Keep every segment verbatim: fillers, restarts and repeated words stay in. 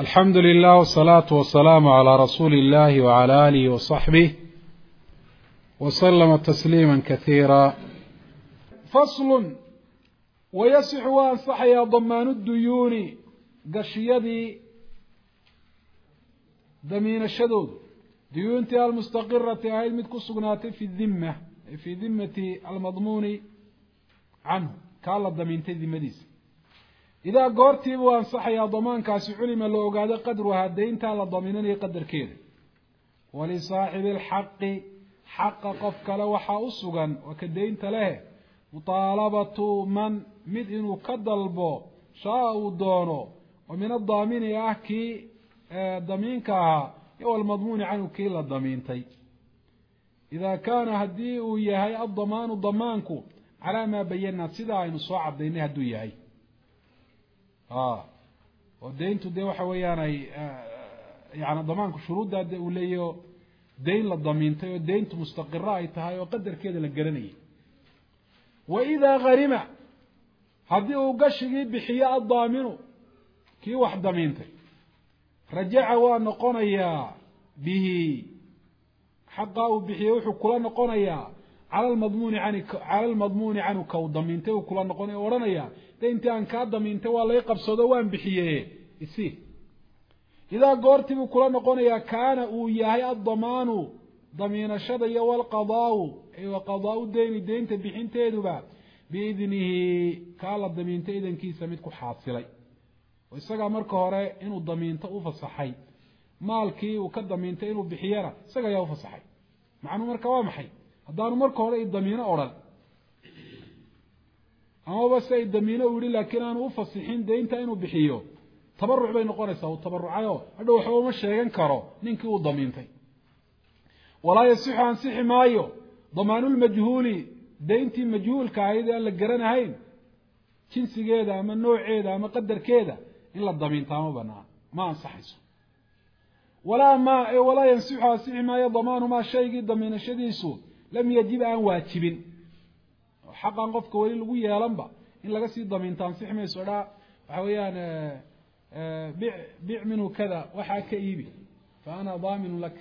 الحمد لله والصلاة والسلام على رسول الله وعلى آله وصحبه وسلم تسليما كثيرا. فصل ويصح وأنصح يا ضمان الديون قشيدي دمين الشدود ديونتي المستقرة هاي المتكسقنات في الذمة في ذمة المضمون عنه قال الضمين تذي مديس إذا قرتي وانصح يا ضمان كاس علم لو قاد قدرها الدين تالا ضمينني قدر كذا ولصاحب الحق حق قفك لوحا أسوغا وكدين تله مطالبة من مدئن كدلبو شاء دونه ومن الضامين يحكي ضمينك يو المضمون عنه كيل الضمينتي إذا كان هديه يهي الضمان ضمانك على ما بينا سيدا ينصوع الدين هدو يهي آه ودينتو دي waxa weeyaan ay yaana damaanku shuruudda uu leeyo deyn la damiintay oo deyntu mustaqirra ay tahay oo qadarkeeda la garanayay wa idha gharima hadii uu gashigi bixiyo ad-daaminu kii wax damiintay raja'a wa noqonaya bihi haqa uu bixiyo wuxuu kula noqonaya على المضمون عنك على المضمون عنك ودمينته وكل نقوني ورانيا انت ان كا دمينته ولا يقبسده وان بخيه اسي اذا قرتي وكل نقونيا كان او يحيى الضمان ضمين الشدي والقضاء اي وقضاء الدين دينته بخينتيدوبا باذنه قال الضمينته اذن كيسا ميد ku xaasilay oo isaga marka hore inuu damiinta u fasaxay maalkii uu ka damiintay inuu bixiyana isaga ayaa u fasaxay macnu marka waa maxay hadaan marka hore damiino oran ama bas ay damiino u yiri laakiin aanu u fasixin deynta inuu bixiyo tabarruc bay noqonaysaa oo tabarrucayo hadhow waxa uu ma sheegan karo ninkii uu damiintay wala yasihu an sihmaayo damaanul majhuuli deyntii majhuulka ayda la garanahayn jinsigeeda ama nooceeda ama qadarkeeda in la damiinta ma banaan ma ansaxayso wala ma wala yasihu an sihmaayo damaanu ma shaygi damiinashadiisu لم يجب أن واجبين حقا قفك ولي لغو يالنبا إن لغا سي ضمين تنصيح ما يسودا وحويان بيع بيع منه كذا وحا كايبي فأنا ضامن لك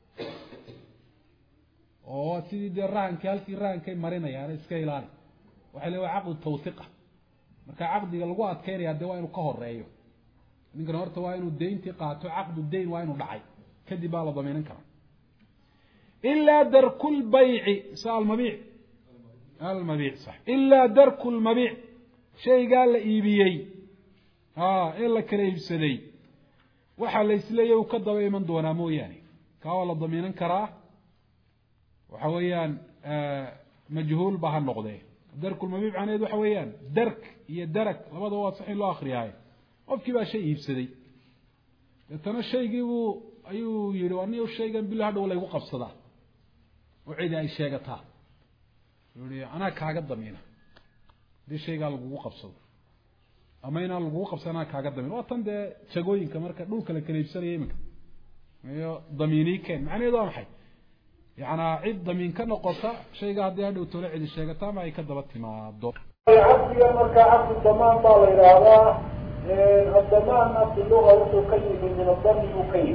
oo sidii diraanka halkii raanka marinayaan iska ilaali waxa leeyahay aqd tawthiqa marka aqdiga lagu adkeeyo de waa inuu ka horeeyo ninka horta waa inuu deynti qaato aqdu deyn waa inuu dhacay kadib baa la damiinan karaa إلا درك البيع سأل مبيع المبيع صح إلا درك المبيع شيء قال إيبيي آه إلا كريب سدي وحال يسليه وكذب من دونه مو يعني كاول الضمين كراه وحويان آه مجهول بها النقطة درك المبيع عن يده حويان درك هي درك لماذا هو صحيح له آخر هاي وفي بقى شيء يفسدي لتنا الشيء يجيبوا أيو يرواني والشيء قال بالله هذا ولا يوقف صدا وعيد أي شيء قطع يقولي أنا كاقد ضمينه دي شيء قال الوقوف صدا أما هنا الوقوف صدا أنا كاقد ضمينه وطن ده تشجوين كمركز دول كلا كليب سري يمك ضميني كان معني ضام حي يعني عيد ضمين كان قطع شيء قاعد يهدي وتولع عيد الشيء قطع ما يكذبت مع الدور عبد يمرك عبد الضمان طال إلى هذا الضمان نفس اللغة وتكيف من الضمن يكيف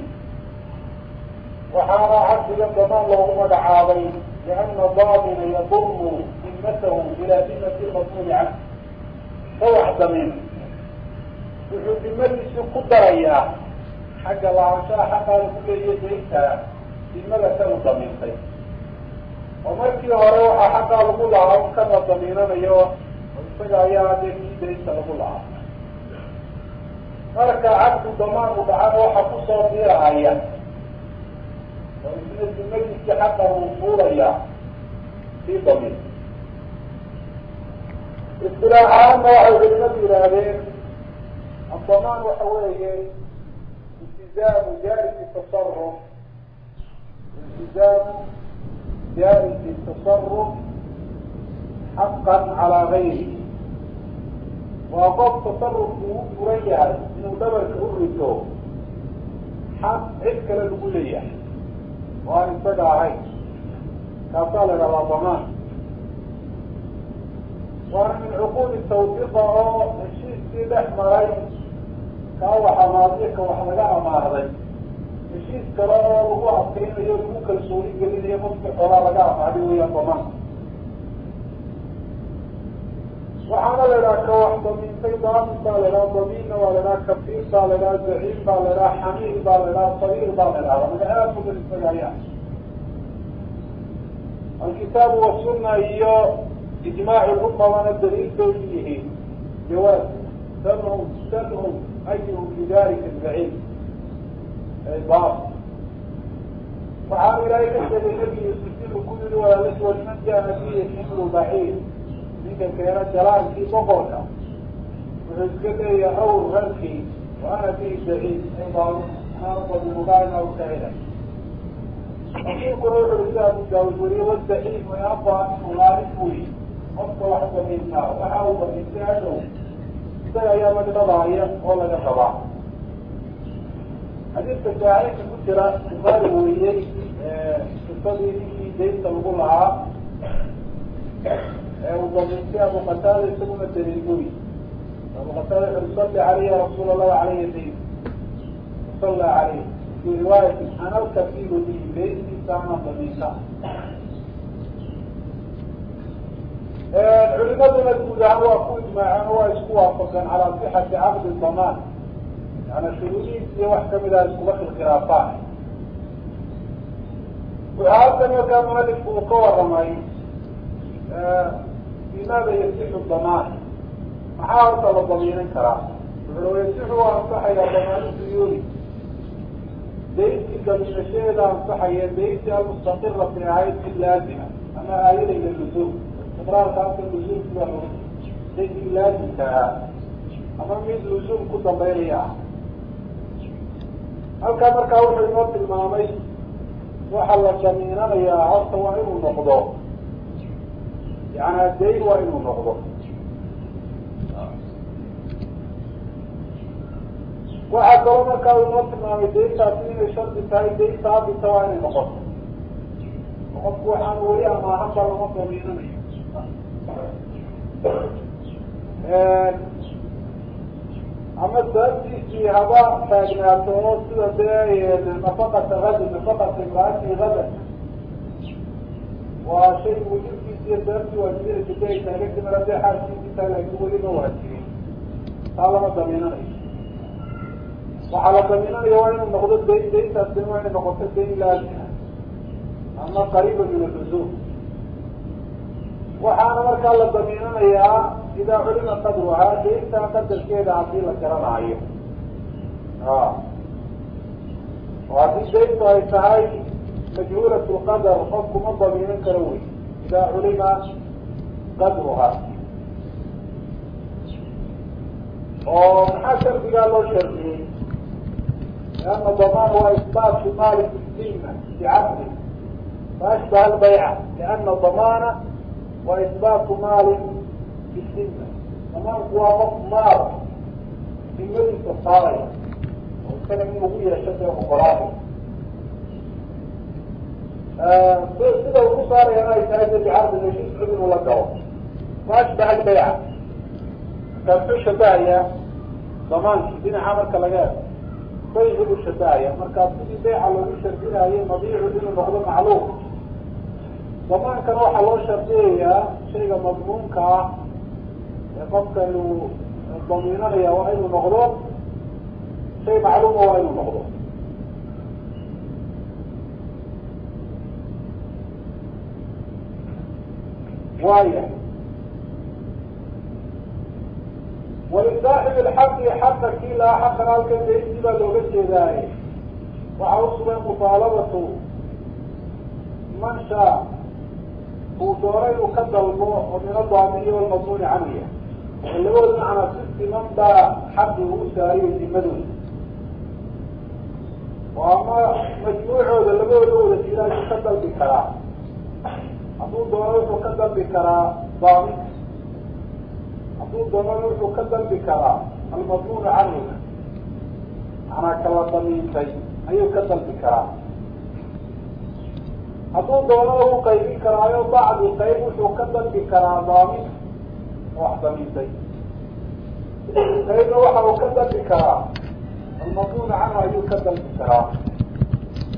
وحارى عبد الضمان له مدعاوي لأن الضامن يضم ذمته إلى ذمة المضمون عنه فوح ضمين وفي المجلس قدر إياه حق الله عشاء حق لكل يديك ذمة الضمين طيب ومركي وروح حق لكل عام كان الضمينان أيوه وفقا إياه ديك ديك لكل عام مركا عبد الضمان وبعان وحا كسر ديرها إياه وإذن المجلس حقا وصول إياه في ضمين اصطلاحا واحد المدينة هذين الضمان وحواليه التزام جائز التصرف التزام جائز التصرف حقا على غيره وأقف تصرف مريح إنه دبر كأرته حق عدك للقلية وأن يتدعى عين كاطال على ضمان وأن من عقود التوثيق الشيء سيدح مرين كأوحى ماضيك وحلقات kale oo lagu adkaynayo lagu kalsooni gelinayo qofkii xoolaa laga amaaday weeyaan damaanka. waxaana la idhaha ka wax damiintay daamin baa la idhaha, damiinna waa la idhaha, kafiir baa la idhaha, zaciim baa la idhaha, xamiil baa la idhaha, sagiir baa la idhahda. magacaad mudan isagayaan alkitaabu wasunna iyo ijmaacu lummadana daliilkoodu yihiin jawaaz sanhum sanhum ayuhum lidalika zaciim daam. waxaanu ilaahay ka sheegay nabi yuusuf inuu ku yidhi walaalaswad man jaana bihi ximlu baciid, ninka keena jalaalkii boqorka wuxuu iska leeyahay awr rarkii wa ana bihi zaciim ay baalu anaabadunugaana u kahelay. rasuulkuna wuxuu isi abu daawud weriye wadaciim wayaba inuu laalin buyi qofka wax damiintaa waxa uu damiintay hadhow isaga ayaa magdhabaaya oo laga rabaa. xadiidka saxiixa ku jira bukaari weriyey qisadii ninkii daynta lagu lahaa ee uu damiintay abu qataada isaguna daliil buyi. abu qataada wuxuu salli caleyhi ya rasuul allahi caleyhi dayn salla caleyh fi riwaayati ana alkafiilu bihi dayntiisa ana damiinta. culimaduna guud ahaan waa ku ijmaaceen oo waa isku waafaqeen calaa sixati caqdi damaan, yani shuruudihiis iyo wax kamid ah iskuba khilkhilaafaan. waxaa halkan markaa mualifku uu ka waramay bimaada yasixu damaan, maxaa horta la damiinan karaa. wuxuu yasixu waa ansaxayaa damaanu duyuuni, dayntii damiinashadeeda ansaxaya dayntii almustaqirati ahayd mid laazima ama aayada ila lusuum. iqraarka halka lusuumki baa loo dayntii laazimka ahaa ama mid lusuum ku dambeynaya ah. halkaa markaa wuxuu inoo tilmaamay waxa la damiinanayaa horta waa inuu noqdo, yani dayn waa inuu noqdo. waxaa kaloo markaa uu inoo tilmaamay dayntaasi inay shardi tahay dayn saabita waa inay noqoto. qofku waxaanu weli amaahan baa lama damiinanayo. ama sababtiisii haba taagnaato oo sida dee nafaqata hadi nafaqata imraati hada waa shay wujubkiisi iyo sababtii waajibinaysa de ay taaganta mar hadee xaalkiisi tahay laakiin weli ma waajibin, taa lama damiinanayo. waxaa la damiinanaya waa inuu noqdo dayn, dayntaasina waa inay noqoto dayn laazima ama qariiba min alusuum. waxaana markaa la damiinanayaa idaa culima qadruhaa, dayntaa qadarkeeda haddii la garanaayo. oo haddii dayntu ay tahay majhuulat lqadar qofku ma damiinan karo wey, idaa culima qadruhaa. oo maxaa shardigaa loo shardiyey? lianna damaan waa isbaatu maali fi dhimma bicaqdi faashbaha albayca, lianna damaana waa isbaatu maalin fi dhimma. damaanku waa qof maal dimadiisa saaraya oo isaga in lagu yeesho dee oqolaanay. sida ugu saarayana ay tahay de bicaqdi heshiis cud inuu la galo. faashbaha albayca markaa muxuu shabahayaa damaankii dhinaca marka laga eego bayci buu shabahaya. markaa sidii bayca loogu shardinayo mabiicu inuu noqdo macluum, damaankana waxaa loo shardiyayaa shayga madmuunka ah ee qofkan uu damiinanaya waa inuu noqdo shay macluuma, waa inuu noqdo. waaya walisaaxibi lxaqi xaqa kii lahaa xaqan halkan dayntii baa looga jeedaaye waxaa usugan mutaalabatu man shaa uu doona inuu ka dalbo oo min adaamiyi walmadmuuni canhuya. labadooda macnaa si siman baa xaqi ugu saariyo dimadooda, oo ama majmuucooda labadooda wada jira ayuu ka dalbi karaa. hadduu doono wuxuu ka dalbi karaa daaminka, hadduu doonana wuxuu ka dalbi karaa almadmuunu canhuga, macnaa kala damiintay ayuu ka dalbi karaa. hadduu doonana u qaybin karaayo bacdi qayb wuxuu ka dalbi karaa daaminka wax damiintay, qaybna waxa uu ka dalbi karaa almadmuunu canhu ayuu ka dalbi karaa.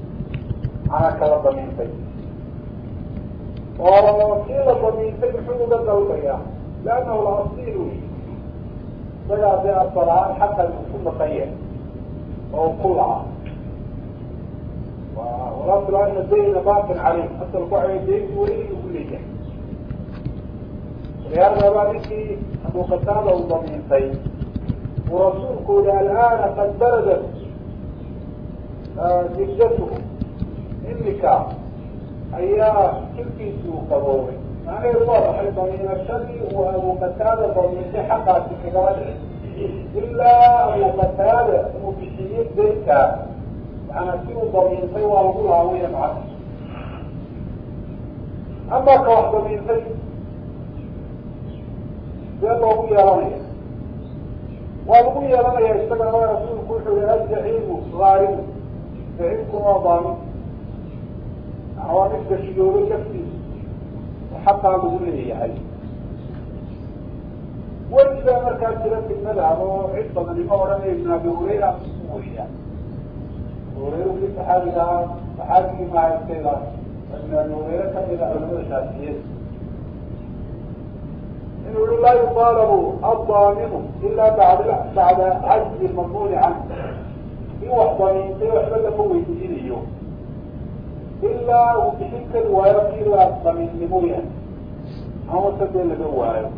أنا كلا ضمينتي وكلا ضمينتي بحوق الدولية لأنه الأصيل بدأ بها الصلاة حتى يكون خير أو قلعة ورب العالمين الدين باق عليه حتى القعر الدين وليه كلية لهذا بعدك أبو قتادة وضمينتين ورسولك الآن قد بردت دجته إنك أيها كيف سوق أنا الواضح ضمين الشري وأبو قتادة ضمين حقا في كذلك إلا أبو قتادة مبشرين ذلك أنا فيه ضمين سي وأقول عوية معك أما كواحد ضمين سي ذات أبويا رمي وأبويا رمي يشتغل على رسول كل حلقات جحيم غارب جحيمكم ضامن عوامل بشيوه كفتي وحتى أقول لي يعني وإذا مركز جلت المذهب وعطة من المورد ابن أبي هريرة وشيئا هريرة في الصحابة صحابي مع السيدة ابن أبي هريرة كان إلى علماء الشافعية إنه لا يطالب الضامن إلا بعد بعد عجز المضمون عنه في وحدة من سيوحدة مويتين اليوم إلا وبحك الرواية إلا ضمين نمويا هو سبيل الرواية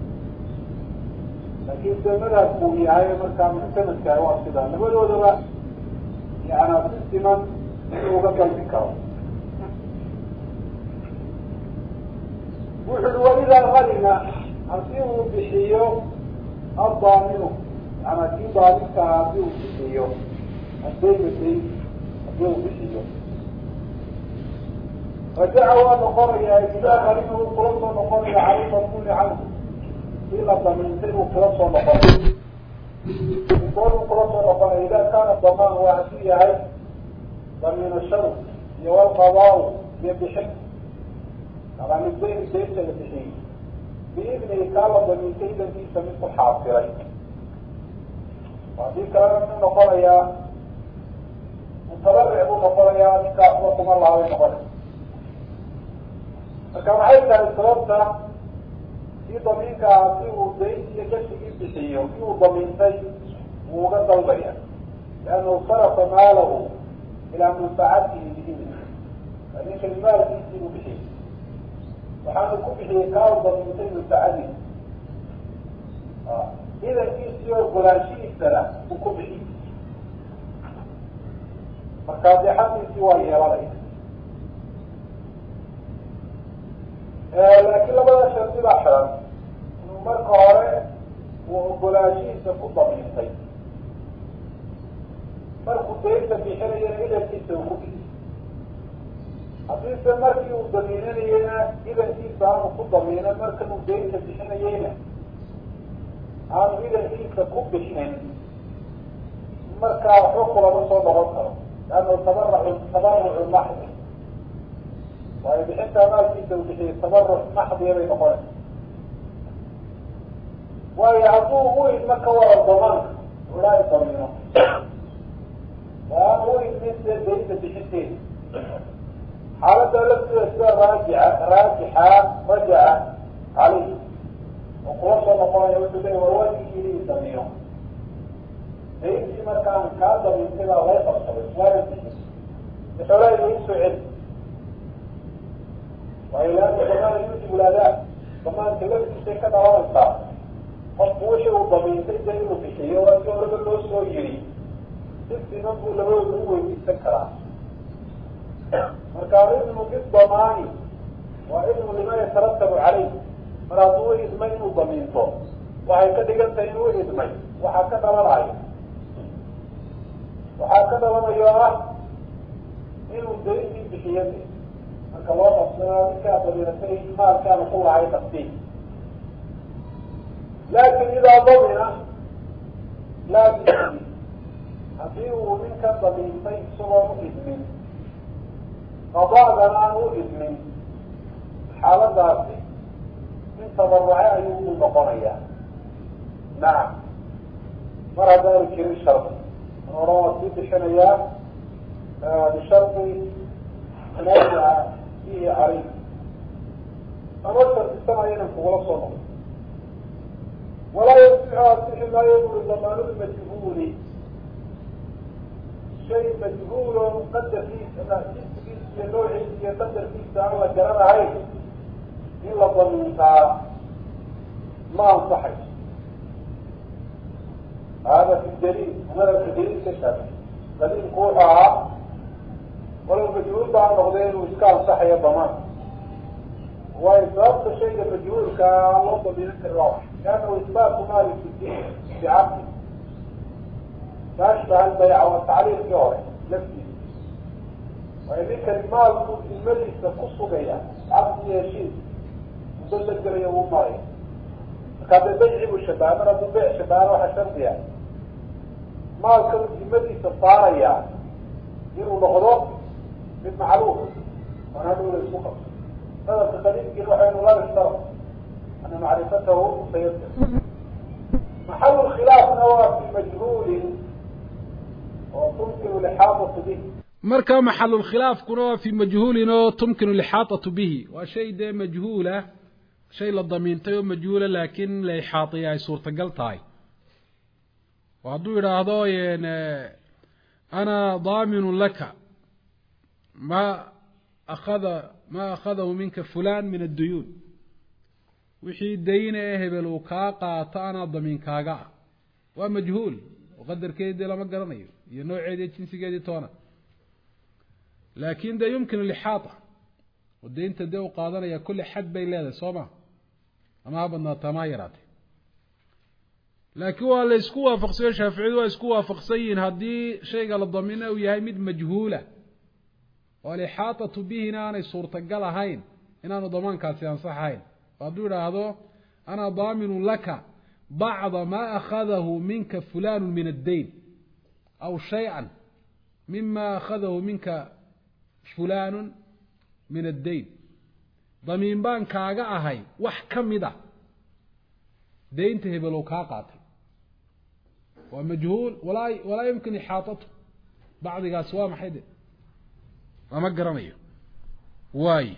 لكن سمدها تقومي هاي مركا من سنة كايوات كده نبدو دبا يعني سيستما وقت الفكرة وحلو إذا غلنا أصيبه بحيو الضامن أنا كي ضامن كأصيبه بحيو أصيبه بحيو أصيبه بحيو رجعوا نقرية إذا غريبه قلصة نقرية عليه مضمون عنه إلا ضمينتين وقلصة نقرية يقولوا قلصة نقرية إذا كان الضمان وعسية هاي ضمين الشرط يوال قضاء يبحث طبعا الدين الدين يبحث بإذن إكالة ضمينتين التي سميته حاصرين وهذه كلام من نقرية متبرع نقرية نكاح وكما الله عليه نقرية فكما حيث السلطة في ضمينك فيه دين يجسي بسيء فيه ضمينتين وغدا البيع لأنه صرف ماله إلى منفعته به فليس المال يسير به وحان كبه كاو ضمينتين منفعته آه. إذا يسير قلاشي السنة وكبه فكادحان سوى يراليه لكن لما شرط الأحرام إنه مرقى وقلاشي سكو ضمينتين مرقى دينة في حرية إلى التسوكي حقيقة مرقى وضمينين هنا إلى التسوكي وكو ضمينة مرقى دينة في حرية عنه إلى التسوكي بحنين مرقى حقوق لبصر ضغطها لأنه تبرع تبرع المحض وبحيث مال في توجيه التبرع محض يبي نقول ويعطوه المكة وراء الضمان ولا يضمنه وهو يتنسى بريدة بحثين حالة لم تسير راجعة راجحة رجع عليه وقوصة نقول يقول له والوالي يلي يضمنه ليس في مكان كاذا من كذا غير تصرف ولا يتنسى بحوالي يسعد وإلا أن كمان يوجب الأداء كمان تلبس شيء كذا وانتا مطبوشة وضمينتين جايبه في شيء وأنتم رجل نصر يجري تبسي ننظر له هو يتذكرها مركارين إنه قد ضماني وإنه لما يترتب عليه مراتوه إدمين وضمينته وهكذا قلت إنه إدمين وهكذا للعين وهكذا لما يرى إنه الدريسي بحياته الكواب الصناعي كاتب لنفسه ما كان قوة عليه تقديم لكن إذا ضمن لا بإذن أطيعه منك ضمينتين صور إذن قضاء ضمان إذن حالة ذاتي من تضرعاء يوم البقرية نعم مرة ذلك الشرط ونرى وسيط الشنيات بشرط نرجع فيه عليه أمرت السماء وغلصنا ولا يصح أصح لا يمر الضمان المجهول شيء مجهول قد فيه في نوع يقدر فيه تعالى كلام عين إلا ضمنها ما انصحش هذا في الدليل هذا في الدليل كشف دليل قوها ولو مجهول بعض غير وإسكان صحي الضمان وإثبات شيء مجهول كالله ضمينك الروح لأنه إثبات مالك في الدين بعقل تشبه البيع والتعليق جوره نفسي وإذيك المال المجلس تقصه بيع عقل يشيد مدلق جريه وماري كان البيع والشباب أنا ببيع شباب وحشر بيع مال كان المجلس الطارية يروا لغضوه بالمعروف وانا اقول السوق هذا تخليك يروح انه لا يشترط ان معرفته سيبدأ محل الخلاف نوى في مجهول وتمكن الاحاطه به marka محل الخلاف kuna في مجهول تمكن الاحاطه به وشيء ده مجهوله شيء la dameentay مجهوله لكن la ihaatiya ay suurta gal tahay waadu yiraahdo ana ضامن لك ما أخذ ما أخذه منك فلان من الديون وحي دينه هبل وكاقا تانا ضمين كاقا ومجهول وقدر كيدي لما قرنيه ينوع عيدي جنسي قيدي تونا لكن ده يمكن الإحاطة والدين تديه قادنا يا كل حد بين هذا صوما أما هبنا تمايراتي لكن هو اللي يسكوها فقصير شافعي ويسكوها فقصيين هدي شيء قال الضمينة ويهي مد مجهولة والإحاطة به أنا صورة قلهين إن أنا ضمان كاسيان صحين فأدور هذا أنا ضامن لك بعض ما أخذه منك فلان من الدين أو شيئا مما أخذه منك فلان من الدين ضمين بان كاغا هاي وحكم ده دين تهبلو كاقاتي ومجهول ولا ولا يمكن إحاطته بعض قاسوا محيد وما قرنيه واي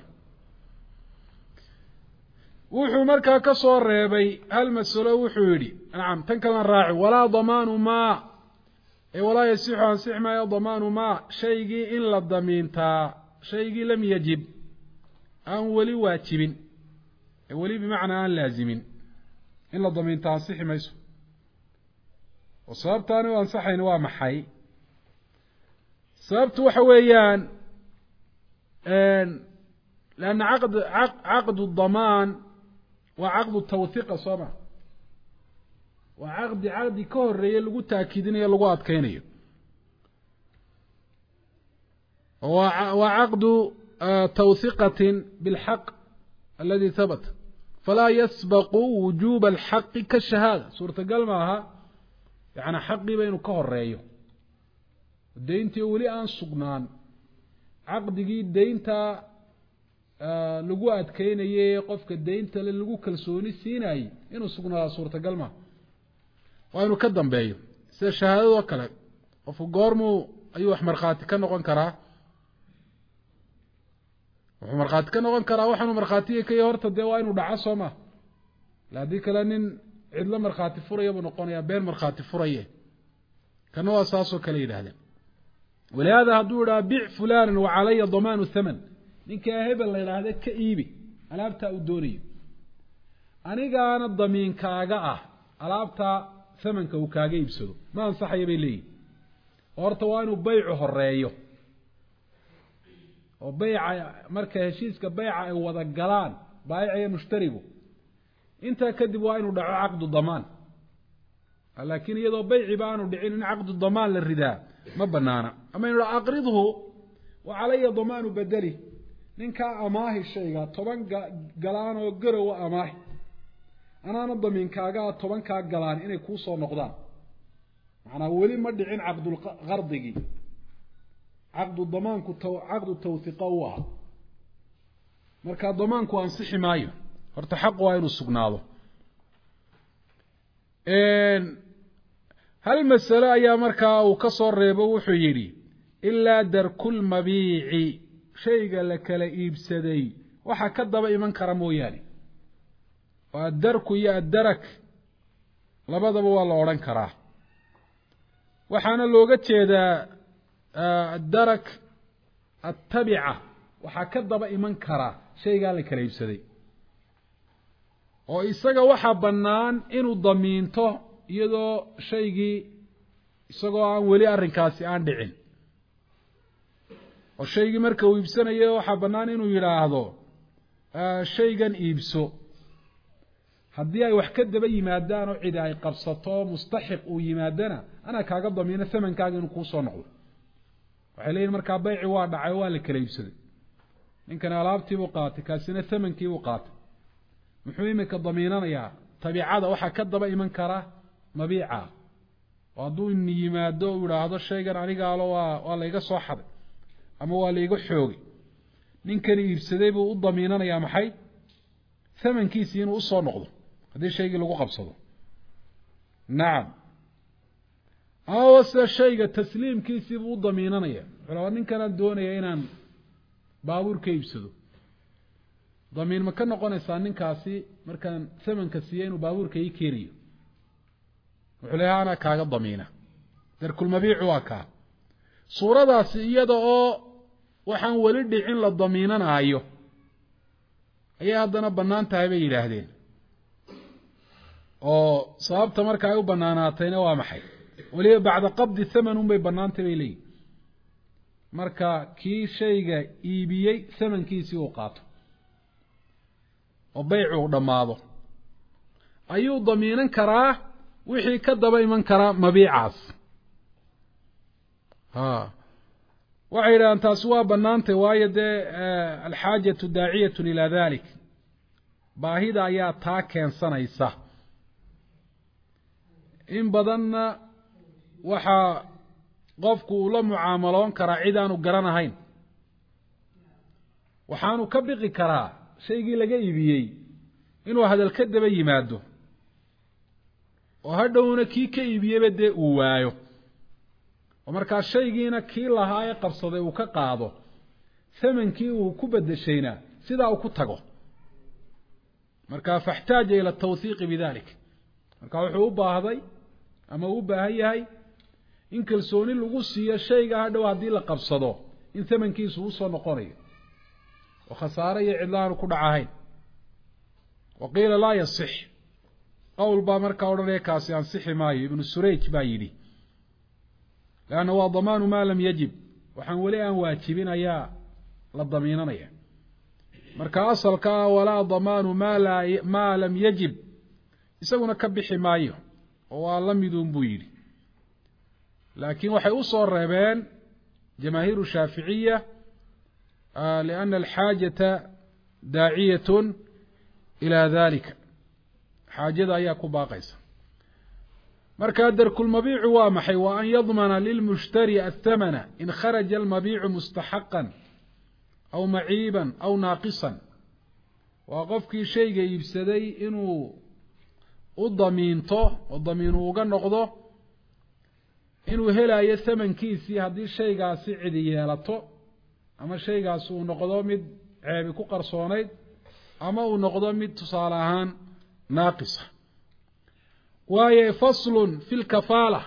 wuxuu markaa ka soo reebay hal mas'alo wuxuu yiri naam tan kala raaci wala damaanu ma ee wala yasiixu an sixma ya damaanu ma shaygi in la damiinta shaygi lam yajib an wali waajibin ee wali bimaana an laazimin in la damiinta sixmayso wasabtaani waan saxayn waa maxay sababtu waxa weeyaan لأن عقد عقد الضمان وعقد التوثيق صما وعقد عقد كهرية لغو تأكيدين لغو أتكيني وعقد توثيقة بالحق الذي ثبت فلا يسبق وجوب الحق كالشهادة سورة قلمها يعني حق بين كهرية دينتي ولي أن سقنان عقدي دينتا lagu adkeynayay qofka deynta lagu kalsooni siinay inuu sugnaa suurta galma waa inuu ka dambeeyo sida shahaadada kale qofku goormu ayuu wax marxaati ka noqon karaa wuxuu marxaati ka noqon karaa waxaanu marxaatiga ka horta de waa inuu dhaco sooma laadii kale nin cid la marxaati furaya buu noqonayaa been marxaati furaya kana waa saasoo kale yiraahdeen walaada haduu raa bic fulan wa alayya damaanu thaman ninka hebel la yiraahdo ka iibi alaabta uu doonayo aniga ana damiinkaaga ah alaabta thamanka uu kaaga iibsado ma ansaxay bay leeyahay horta waa inuu baycu horeeyo oo bayca marka heshiiska bayca ay wada galaan bayciga mushtarigu inta kadib waa inuu dhaco aqdu damaan laakiin iyadoo bayci baanu dhicin in aqdu damaan la ridaa ma banaana ama inuu aqriduhu wa alayya damaanu badali ninka amaahi shayga toban galaan oo garow amaahi anaana damiinkaaga toban ka galaan inay ku soo noqdaan macna wali ma dhicin aqdul qardigi aqdu damaanku aqdu tawthiqa waa marka damaanku ansixi maayo horta xaq waa inuu sugnaado een hal mas'ala ayaa marka uu ka soo reebo wuxuu yiri illa darkul mabii'i shayga la kala iibsaday waxa ka daba iman kara mooyaane waa addarku iyo addarak labadaba waa la odhan karaa waxaana looga jeedaa addarak attabica waxaa ka daba iman kara shaygaa la kala iibsaday oo isaga waxaa bannaan inuu damiinto iyadoo shaygii isagoo aan weli arrinkaasi aan dhicin oo shaygii marka uu iibsanayo waxaa bannaan inuu yidhaahdo shaygan iibso haddii ay wax ka daba yimaadaan oo cidi ay qabsato mustaxiq uu yimaadana anaa kaaga damiino thamankaaga inuu kuu soo noqdo waxay leeyihin markaa bayci waa dhacay waa la kala iibsaday ninkan alaabtiibuu qaatay kaasina thamankiibuu qaatay muxuu imika damiinanayaa tabiicada waxaa ka daba iman kara mabiica oo hadduu ini yimaado u idhaahdo shaygan anigaalo waa waa layga soo xaday ama waa layga xoogay ninkani iibsaday buu u damiinanayaa maxay thamankiisii inuu usoo noqdo haddii shaygii lagu qabsado nacam awase shayga tasliimkiisii buu u damiinanaya wuxuu ninkanaan doonaya inaan baabuur ka iibsado damiin ma ka noqonaysaa ninkaasi markaan thamanka siiya inuu baabuurka ii keenayo wuxuu leeyahay anaa kaaga damiina darkulmabiicu waa kaa suuradaasi iyada oo waxaan weli dhicin la damiinanaayo ayay haddana bannaan tahay bay yidhaahdeen oo sababta marka ay u bannaanaatayna waa maxay weliba bacda qabdi thaman un bay bannaantay bay leeyihin marka kii shayga iibiyey thamankiisii uu qaato oo baycu u dhammaado ayuu damiinan karaa wixii ka daba iman karaa mabiicaas ha waxay yidhahdeen taasi waa bannaantay waayo dee alxaajatu daaciyatun ilaa dalik baahida ayaa taa keensanaysa in badanna waxaa qofku uu la mucaamaloon karaa cid aanu garanahayn waxaanu ka biqi karaa shaygii laga iibiyey inuu hadal ka daba yimaado oo hadhowna kii ka iibiyeyba dee uu waayo oo markaa shaygiina kii lahaa ee qabsaday uu ka qaado thamankii uu ku bedeshayna sidaa uu ku tago markaa faxtaaja ila atawhiiqi bidalik marka wuxuu u baahday ama uu u baahan yahay in kalsooni lagu siiyo shayga hadhow haddii la qabsado in thamankiisu usoo noqonayo oo khasaare iyo cidlaanu ku dhacahayn wa qiila laa yasix qowl baa markaa odhanaya kaasi ansixi maayo ibnu surayj baa yidhi leanna waa damaanu maa lam yajib waxaan weli aan waajibin ayaa la damiinanaya marka asalka ah walaa damaanu maa laa maa lam yajib isaguna ka bixi maayo oo waa la midun buu yidhi laakiin waxay u soo reebeen jamaahiiru shaaficiya lianna alxaajata daaciyatun ilaa dalika xaajada ayaa ku baaqaysa markaa darkulmabiicu waa maxay waa an yadmana lilmushtari athamana in kharaja almabiicu mustaxaqan aw maciiban aw naaqisan waa qofkii shayga iibsaday inuu u damiinto oo damiinu uga noqdo inuu helayo thamankiisii haddii shaygaasi cidi yeelato ama shaygaasi uu noqdo mid ceebi ku qarsoonayd ama uu noqdo mid tusaale ahaan naaqisa waayo faslun fi lkafaala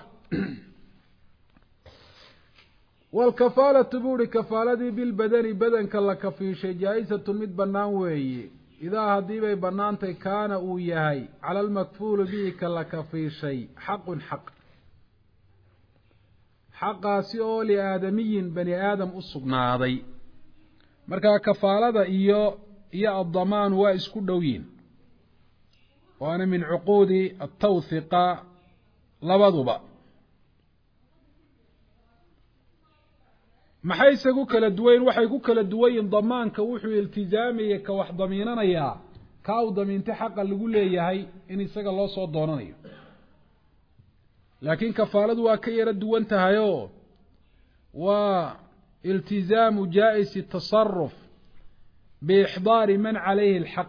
waalkafaalatu buuhi kafaaladii bilbadani badanka la kafiishay jaa-isatun mid bannaan weeye idaa haddii bay bannaantay kaana uu yahay cala almakfuulu bihi ka la kafiishay xaqun xaq xaqaasi oo liaadamiyin bani aadam u sugnaaday markaa kafaalada iyo iyo addamaan waa isku dhow yihin waana min cuquudi atawhiqa labaduba maxay isagu kala duwayn waxay ku kala duwan yihin damaanka wuxuu iltizaamayay ka wax damiinanayaa kaa uu damiintay xaqa lagu leeyahay in isaga loo soo doonanayo laakiin kafaaladu waa ka yaro duwan tahayoo waa iltizaamu jaa-isi tasaruf biixdaari man calayhi alxaq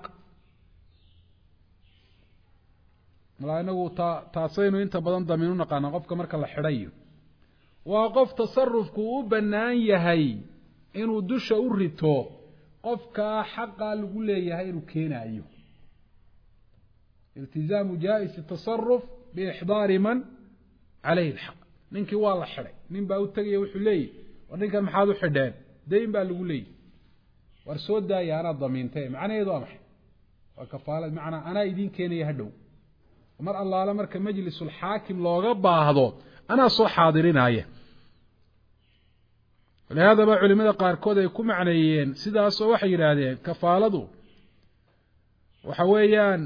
malaa inagu taa taasaynu inta badan damiin u naqaana qofka marka la xidhayo waa qof tasarufku u bannaan yahay inuu dusha u rito qofkaa xaqaa lagu leeyahay inuu keenayo iltizaamu jaa-is tasaruf biixdaari man calayhi alxaq ninkii waa la xidhay nin baa u tegaya wuxuu leeyahy war ninkan maxaad u xidheen dayn baa lagu leeyahy war soo daaya anaa damiintay macnaheedu waa maxay waa kafaalad macnaa anaa idiin keenaya hadhow mar allaale marka majlisulxaakim looga baahdo anaa soo xaadirinaya walihaadaba culimada qaarkood ay ku macneeyeen sidaasoo waxay yidhaahdeen kafaaladu waxa weeyaan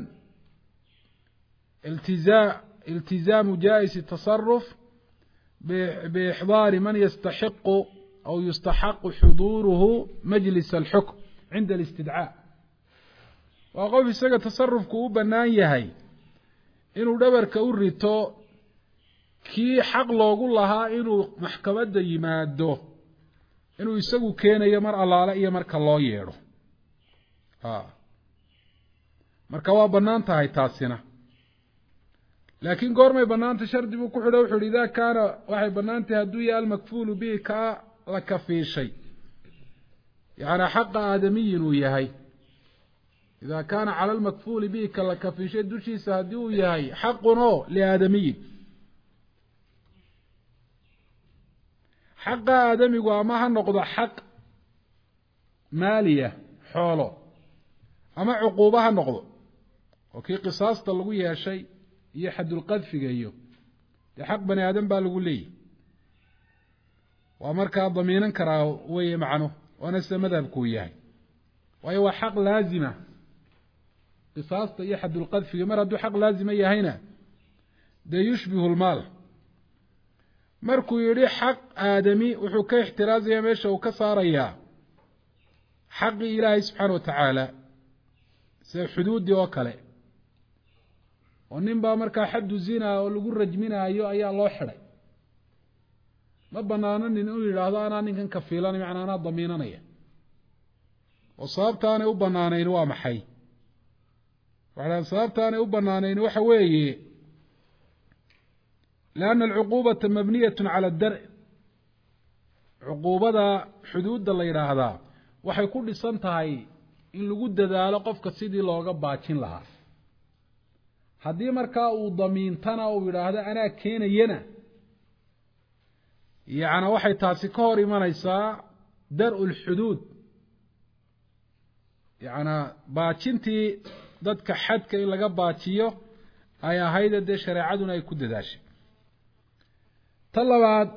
iltizaa iltizaamu jaa-isi tasaruf biixdaari man yastaxiqu aw yustaxaqu xuduuruhu majlis alxukm cinda alistidcaa waa qof isaga tasarufku u bannaan yahay inuu dhabarka u rito kii xaq loogu lahaa inuu maxkamadda yimaado inuu isagu keenayo mar allaale iyo marka loo yeedho marka waa bannaan tahay taasina laakiin goormay bannaanta shardi buu ku xidho wuxu uhi idaa kaana waxay bannaan tahay hadduu yahay almakfuulu bihi kaa la kafiishay yacnaa xaqa aadamiyin uu yahay idaa kaana cala almakfuuli bihi ka la kafiishay dushiisa haddii uu yahay xaqun oo liaadamiyin xaqa aadamigu ama ha noqdo xaq maaliya xoolo ama cuquubo ha noqdo oo kii qisaasta lagu yeeshay iyo xadulqadfiga iyo dee xaq bani aadam baa lagu leeyahy waa markaa damiinan karaa weye macno waana sida madhabkuu yahay waayo waa xaq laazima qisaasta iyo xadulqadfiga mar hadduu xaq laazima yahayna dee yushbihu lmaal markuu yidhi xaq aadami wuxuu ka ixtiraazaya meesha uu ka saarayaa xaqii ilaahay subxaana wa tacaala sida xuduuddii oo kale oo nin baa markaa xaddu zina oo lagu rajminaayo ayaa loo xidhay ma banaano nin inuu yidhaahdo anaa ninkan kafiilanay macnaa anaa damiinanaya oo sababtaanay u banaanayn waa maxay waxaan sababtaanay u banaanayn waxa weeye lianna alcuquubata mabniyatun cala addar' cuquubada xuduudda la yidhaahdaa waxay ku dhisan tahay in lagu dadaalo qofka sidii looga baajin lahaa haddii markaa uu damiintana uu yidhaahdo anaa keenayana yacni waxay taasi ka hor imanaysaa dar-u lxuduud yacnaa baajintii dadka xadka in laga baajiyo ay ahayde dee shareecaduna ay ku dadaashay ta labaad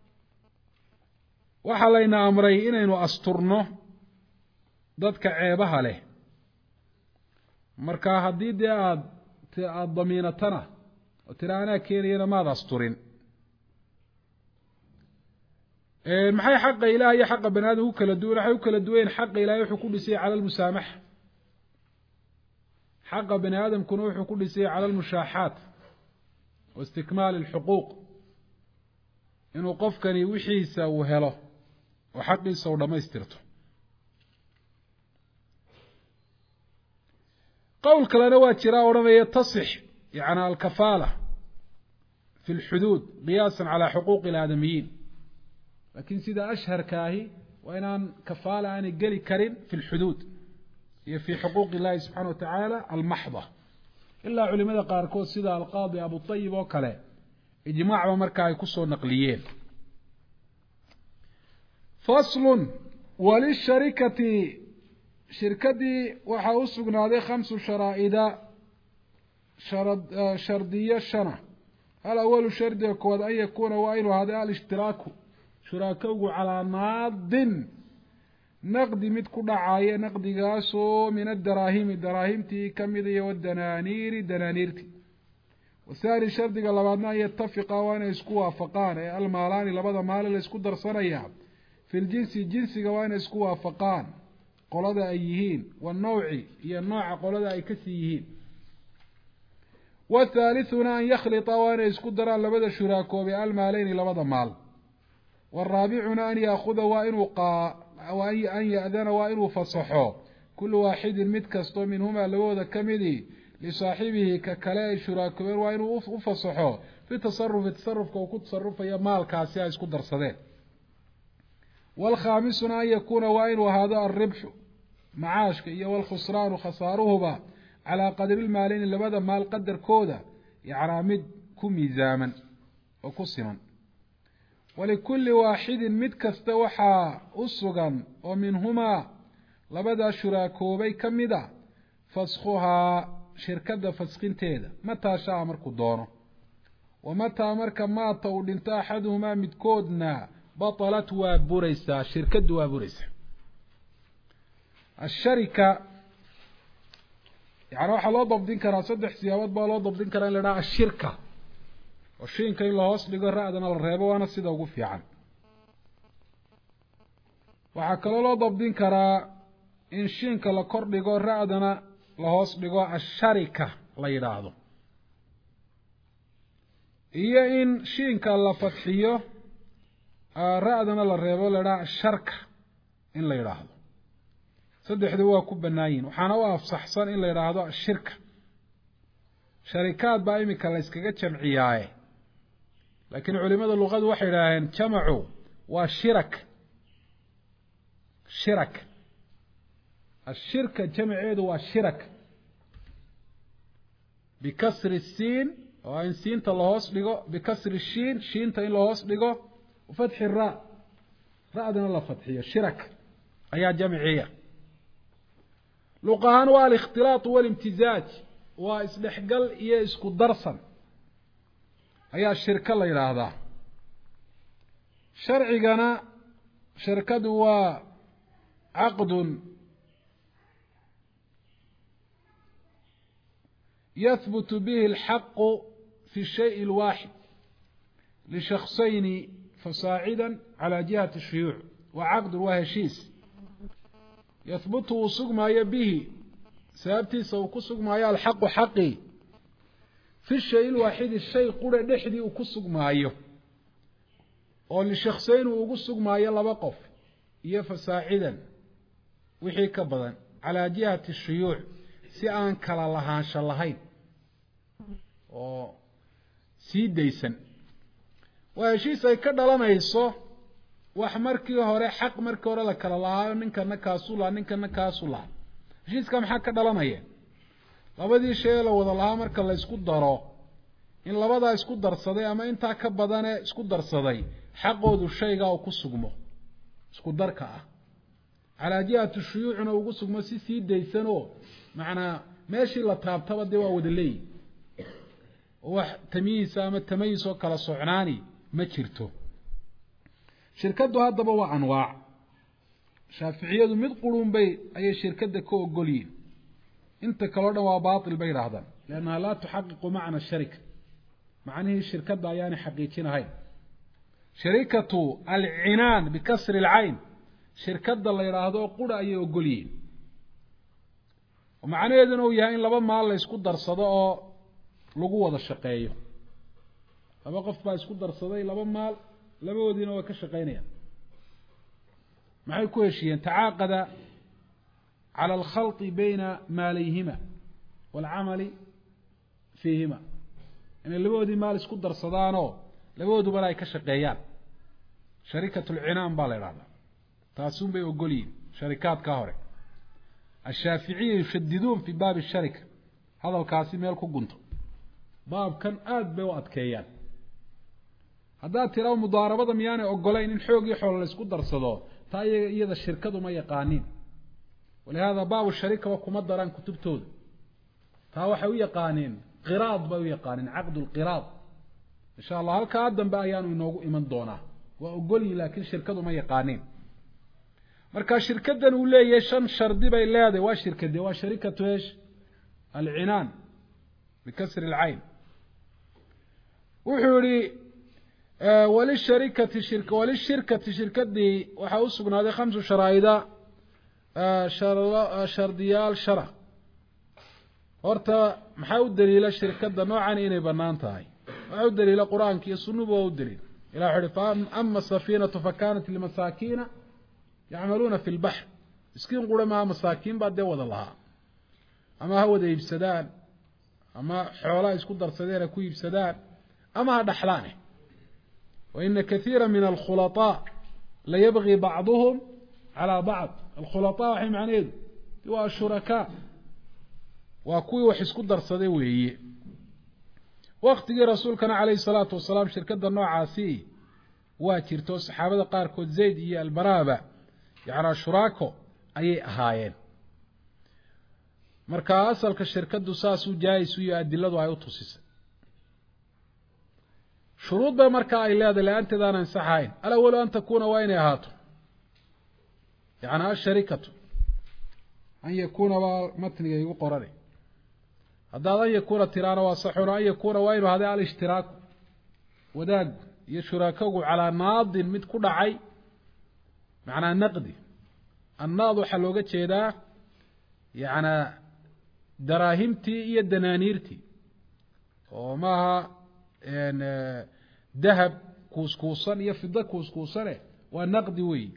waxaa layna amray inaynu asturno dadka ceebaha leh marka haddii dee aada aada damiinatana oo tira anaa keenayana maad asturin maxay xaqa ilaah iyo xaqa bani aadam ku kala duwan waxay u kala duwayen xaqa ilahay wuxuu ku dhisay cala almusaamaxa xaqa bani aadamkuna wuxuu ku dhisay cala almushaaxaat wa istikmaali alxuquuq inuu qofkani wixiisa uu helo oo xaqiisa uu dhammaystirto qowl kalena waa jiraa odhanaya tasix yacni alkafaala fi lxuduud qiyaasan calaa xuquuqi alaadamiyiin laakiin sida ashharka ahi waa inaan kafaala aanay geli karin fi lxuduud iyo fi xuquuq illahi subxana wa tacaala almaxda ilaa culimada qaarkood sida alqaadi abutayib oo kale ijmaacba markaa ay kusoo naqliyeen faslun walisharikati shirkadii waxaa u sugnaaday khamsu sharaa'ida shardiyo shana hal awalu shardiga kood an yakuuna waa inuu ahaaday alishtiraaku shuraakowgu calaa naadin naqdi mid ku dhacaya naqdigaasoo min adaraahimi daraahimtii kamid iyo wadanaaniiri danaaniirtii wahaani shardiga labaadna an yatafiqa waa inay isku waafaqaan ee almaalaani labada maali la isku darsanayaa fi ljinsi jinsiga waa inay isku waafaqaan qolada ay yihiin wanawci iyo nooca qolada ay kasii yihiin wathaalithuna an yakhlita waa inay isku daraan labada shuraakoobe almaaleyni labada maal waraabicuna an yaakuda waa inuu an ya-dana waa inuu fasaxo kulu waaxidin mid kastoo minhumaa labadooda kamidi lisaaxibihi ka kale ay shuraakoobeen waa inuu u fasaxo fi tasarufi tasarufka uu ku tasarufayo maalkaasi ay isku darsadeen والخامسنا أن يكون وإن وهذا الربح معاشك إيا والخسران خسارهما على قدر المالين اللي بدأ مال قدر كودا يعرامد كميزاما وكسما ولكل واحد متكست وحا أسغا ومنهما لبدا شراكوبي كمدا فسخها شركة فسخين تيدا متى شاء مركو دونه ومتى مركا ما طولنت أحدهما متكودنا بطلت وابوريسا شركة وابوريسا الشركة يعني waxa loo dabdin karaa saddex siyaabood baa loo dabdin karaa in la dhaha shirka oo shiinka in la hoos dhigo raadana la reebo waana sida ugu fiican waxa kale loo dabdin karaa in shiinka la kor dhigo raadana la hoos dhigo asharika la yiraahdo iyo in shiinka la fatxiyo raadana la reebo la dhaha sharka in la yiraahdo saddexdu waa ku banaayin waxaana u afsaxsan in la yiraahdo shirka sharikaad baa imika la iskaga jamciyaaye laakiin culimada luqadu waxay yiraahdeen jamacu waa shirak shirak ashirka jamceedu waa shirak bikasri siin oo in siinta la hoos dhigo bikasri shiin shiinta in la hoos dhigo fatxi ra raadana la fatxiyo shirak ayaa jamciya لقاهان والاختلاط والامتزاج وإسدحقل إيه إسكو درسا أيها الشركة اللي هذا شرعي قنا شركة وعقد يثبت به الحق في الشيء الواحد لشخصين فصاعدا على جهة الشيوع وعقد وهشيس يثبت وسق ما يبيه سابتي سوق سق ما يا الحق حقي في الشيء الواحد الشيء قرأ دحدي وكسق ما يه أو لشخصين وكسق ما يلا بقف يفساعدا وحي كبدا على جهة الشيوع سيان كلا لها إن شاء الله هين أو سيد ديسن وهالشيء سيكدر لما يصو wax markii hore xaq markii hore la kala lahaa ninkana kaasula ninkana kaasula heshiiska maxaa ka dhalanaya labadii shay la wada lahaa marka la isku daro in labada isku darsaday ama inta ka badan ee isku darsaday xaqoodu shayga uu ku sugmo isku darka ah ala jihatu shuyuucna ugu sugmo si sii deysano macna meeshii la taabtaba dee waa wada leey wax tamyiis ama tamayiis oo kala socnaani ma jirto shirkadu hadaba waa anwaac shaafiiciyadu mid qulun bay ay shirkada ka ogoliyeen inta kale dhan waa baatil bay raahdaan laana la tuhaqiqu macna sharika macnaheedu shirkada ayaana xaqiijinahay sharikatu al-inaan bikasr al-ayn shirkada la yiraahdo qura ay ogoliyeen oo macnaheedu uu yahay in laba maal la isku darsado oo lagu wada shaqeeyo laba qof baa isku darsaday laba maal labadoodina way ka shaqeynayaan maxay ku heshiyeen tacaaqada على الخلط بين ماليهما والعمل فيهما ان لبودي مال اسكو درسدانو لبودو بلاي كشقيان شركه العنان باليراده تاسون بي اوغولين شركات كهوري الشافعيه يشددون في باب الشركه هذا الكاسي ميل كو غنتو باب كان اد بي وادكيان هذا ترى مضاربه ميانه اوغولين ان خوغي خول لا اسكو درسدو تا iyada shirkadu ma yaqaanin ولهذا باب الشركه وكما دران كتبتود تا waxa u yaqaanin qiraad ba u yaqaanin aqd alqiraad insha Allah halka adan ba ayaanu inoogu iman doona waa ogoli laakiin shirkadu ma yaqaanin marka shirkadan uu leeyahay shan shardi bay leedahay waa shirkade waa sharikatu eesh al-inaan bikasr al-ayn wuxuri wali sharikati shirka wali shirkati shirkadii waxa u sugnaaday khamsu sharaa'ida شرديال شرع horta maxaa u daliila shirkada noocan inay banaan tahay waxa u daliila quraanka iyo sunnadu waa u daliil ila xirfaan amma safinatu fakanat limasaakin ya'maluna fil bahr iskiin qurama masaakin baad wada laha ama ha wada iibsadaan ama xoolaha isku darsadeen ku iibsadaan ama ha dhaxlaan wa inna kathiran min al khulata ليبغي بعضهم على بعض الخلطاء waxay macnaheedu waa shuraka waa kuwii wax isku darsaday weeye waqtigii rasuulkana calayhi salaatu wasalaam shirkada noocaasi waa jirto saxaabada qaar kood Zayd iyo Al-Baraba yaana shuraako ayay ahaayeen marka asalka shirkadu saas u jaayis iyo adiladu ay u tusisay shuruud ba marka ay leedahay laanteedana ansaxayn ala wala anta kuna waa inay ahaato yaana sharikatu an yakuna matniga igu qorane hadaa ay yakuna tirana waa saxuna ay yakuna waa inuu hada al-ishtiraak wadaag iyo shuraakagu ala naadin mid ku dhacay macna naqdi annaad waxa looga jeedaa yaana daraahimti iyo danaaniirti oo maaha een dahab kuuskuusan iyo fida kuuskuusan waa naqdi weey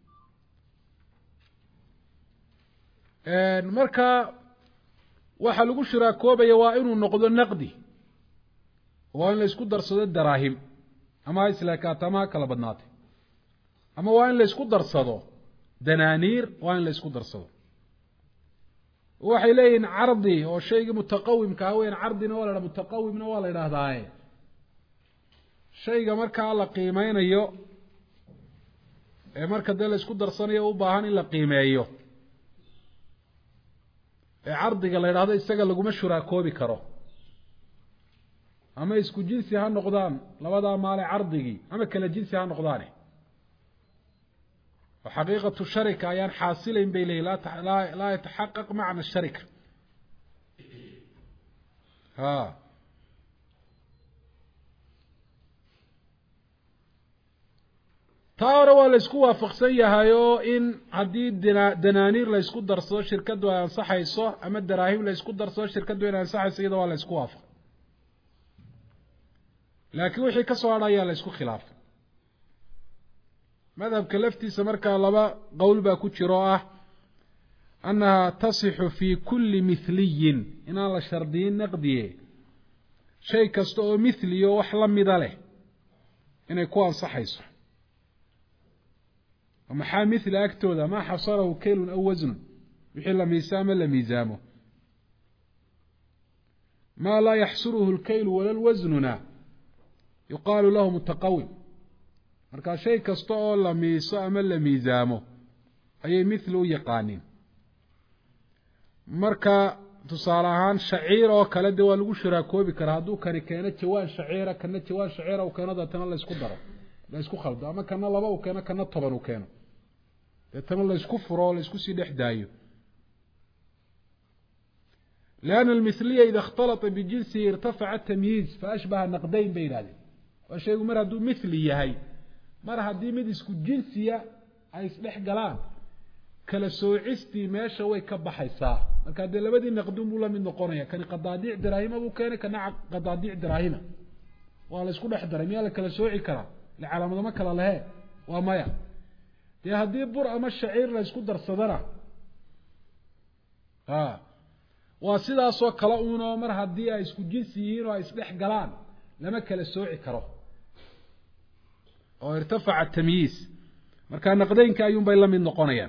een marka waxa lagu shiraakoobaya waa inuu noqdo naqdi waa in la isku darsado daraahim ama islaakaata ma kala badnaatay ama waa in la isku darsado danaaniir waa in la isku darsado waxay leeyihiin cardi oo shayga mutaqawimka ah weyn cardina wala mutaqawimna wala yiraahdaa shayga marka la qiimeynayo ee marka dal isku darsanayo u baahan in la qiimeeyo ee cardiga la yiraahdo isaga lagu mashuraakoobi karo ama isku jinsi ha noqdaan labada maal cardigi ama kala jinsi ha noqdaan وحقيقة الشركة يعني حاصلين بيلي لا لا لا يتحقق معنى الشركة ها تارا ولا اسكو وافقسيه هايو ان hadii danaaniir la isku darsado shirkadu ay ansaxayso ama daraahim la isku darsado shirkadu ay ansaxayso iyada waa la isku waafaq laakiin wixii ka soo hadhaya la isku khilaaf مذهب كلفتي سمرك لبا قول با كجرو اه انها تصح في كل مثلي ان الله شردين نقديه شيء كستو مثلي wax la mid ah inay ku ansaxayso ama ha مثل agtooda ma xasarahu kaylun aw wazn wixii la miisaamo la miisaamo ما لا يحصره الكيل ولا الوزننا يقال له متقوم marka shay kasto oo la miiso ama la miisaamo ayay mithlu yaqaanin marka tusaale ahaan shaciir oo kala duwan lagu shiraakoobi kara haduu kari keeno jawaan shaciira kana jawaan shaciira oo keenada tan la isku daro la isku khaldo ama kana laba oo keeno kana toban oo keeno tan la isku furo la isku sii dhexdaayo لأن المثلية إذا اختلط بجنسه ارتفع التمييز فأشبه النقدين بين هذه والشيء مرة دو مثلية هاي mar hadii mid isku jinsiya ay isdhex galaan kala soocisti meesha way ka baxaysaa marka de labadii naqdum uu la mid noqonaya kan qadaadiic diraahima uu keenay kana qadaadiic diraahima waa la isku dhex daray meel kala sooci kara la calaamado ma kala lahayn waa maya de hadii bur ama shaciir la isku darsadana ha waa sidaas oo kala uuna mar hadii ay isku jinsi yihiin oo ay isdhex galaan lama kala sooci karo oo irtafac التمييز marka naqdeynka ayuun bay la mid noqonayaan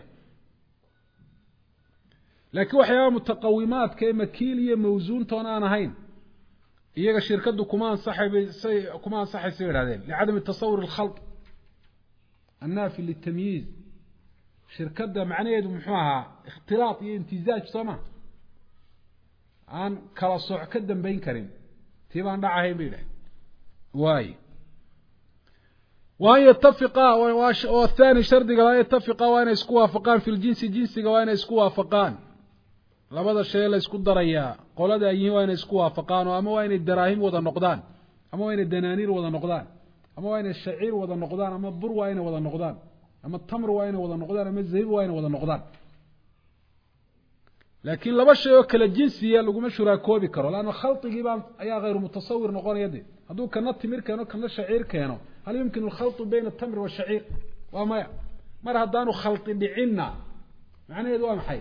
laakiin waxyaabo mutaqawimaadka ee makiil iyo mawsuun toona aan ahayn iyaga shirkadu kuma ansaxay kuma ansaxayso yiraahdeen li'adam التصور الخلط النافي للتمييز shirkada macnaheedu muxuu ahaa ikhtilaat iyo imtizaaj sama aan kala sooc ka dambeyn karin tiibaan dhacahayn bay dhahay waay وأن يتفقا والثاني شرط لا يتفقا وأن يسكوا وافقان في الجنس جنس وأن يسكوا وافقان لبدا الشيء لا يسكوا دريا قولد أيه وأن يسكوا وافقان أما وأن الدراهم وذا النقدان أما وأن الدنانير وذا النقدان أما وأن الشعير وذا النقدان أما البر وأن وذا النقدان أما التمر وأن وذا النقدان أما الزهيب وأن وذا النقدان لكن لبدا الشيء وكل الجنسية لقوا مشورا كوبي كرو لأن الخلط يجيبان أيها غير متصور نقول يدي هذو كانت تمر كانوا كانوا شعير كانوا هل يمكن الخلط بين التمر والشعير وما مر هدانو خلط بعنا معنى يدوام حي